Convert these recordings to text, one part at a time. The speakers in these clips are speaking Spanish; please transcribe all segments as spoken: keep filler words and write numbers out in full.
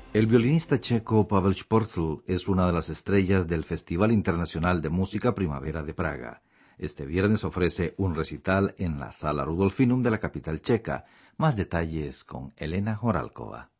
El violinista checo Pavel Šporcl es una de las estrellas del Festival Internacional de Música Primavera de Praga. Este viernes ofrece un recital en la Sala Rudolfinum de la capital checa. Más detalles con Elena Horálková.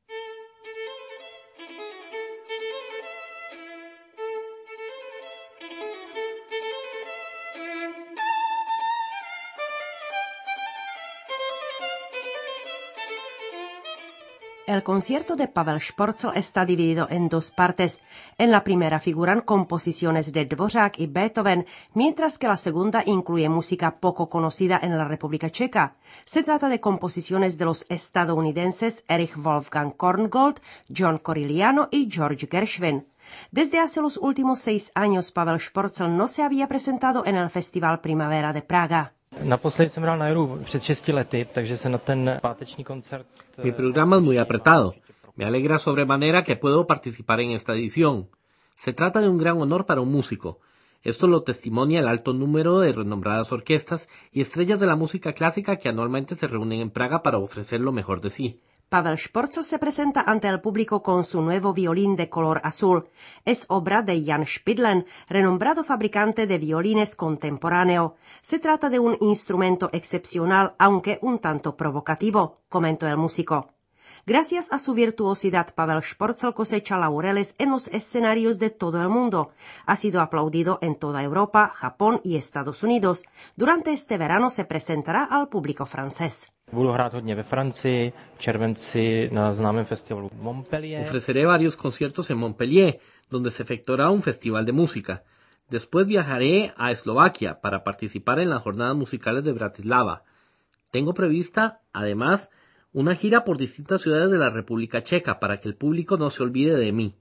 El concierto de Pavel Šporcl está dividido en dos partes. En la primera figuran composiciones de Dvořák y Beethoven, mientras que la segunda incluye música poco conocida en la República Checa. Se trata de composiciones de los estadounidenses Erich Wolfgang Korngold, John Corigliano y George Gershwin. Desde hace los últimos seis años Pavel Šporcl no se había presentado en el Festival Primavera de Praga. Naposledy jsem hrál na Euru před šesti lety, takže se na ten páteční koncert... Mi programa es muy apretado. Me alegra sobremanera que puedo participar en esta edición. Se trata de un gran honor para un músico. Esto lo testimonia el alto número de renombradas orquestas y estrellas de la música clásica que anualmente se reúnen en Praga para ofrecer lo mejor de sí. Pavel Šporcl se presenta ante el público con su nuevo violín de color azul. Es obra de Jan Špidlen, renombrado fabricante de violines contemporáneo. Se trata de un instrumento excepcional, aunque un tanto provocativo, comentó el músico. Gracias a su virtuosidad, Pavel Šporcl cosecha laureles en los escenarios de todo el mundo. Ha sido aplaudido en toda Europa, Japón y Estados Unidos. Durante este verano se presentará al público francés. Budu hrát hodně ve Francii, v červenci na známém festivalu Montpellier. Ofreceré varios conciertos en Montpellier, donde se efectuará un festival de música. Después viajaré a Eslovaquia para participar en las jornadas musicales de Bratislava. Tengo prevista, además, una gira por distintas ciudades de la República Checa para que el público no se olvide de mí.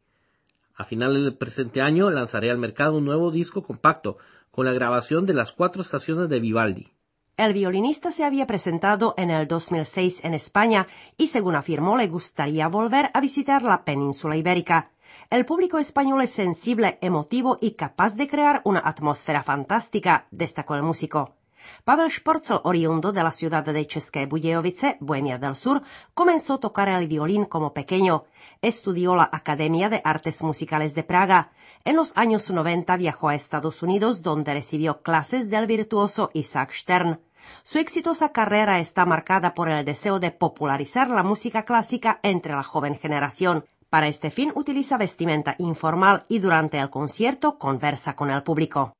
A finales del presente año lanzaré al mercado un nuevo disco compacto con la grabación de las cuatro estaciones de Vivaldi. El violinista se había presentado en el dos mil seis en España y, según afirmó, le gustaría volver a visitar la península ibérica. El público español es sensible, emotivo y capaz de crear una atmósfera fantástica, destacó el músico. Pavel Šporcl, oriundo de la ciudad de České Budějovice, Bohemia del Sur, comenzó a tocar el violín como pequeño. Estudió la Academia de Artes Musicales de Praga. En los años noventa viajó a Estados Unidos, donde recibió clases del virtuoso Isaac Stern. Su exitosa carrera está marcada por el deseo de popularizar la música clásica entre la joven generación. Para este fin utiliza vestimenta informal y durante el concierto conversa con el público.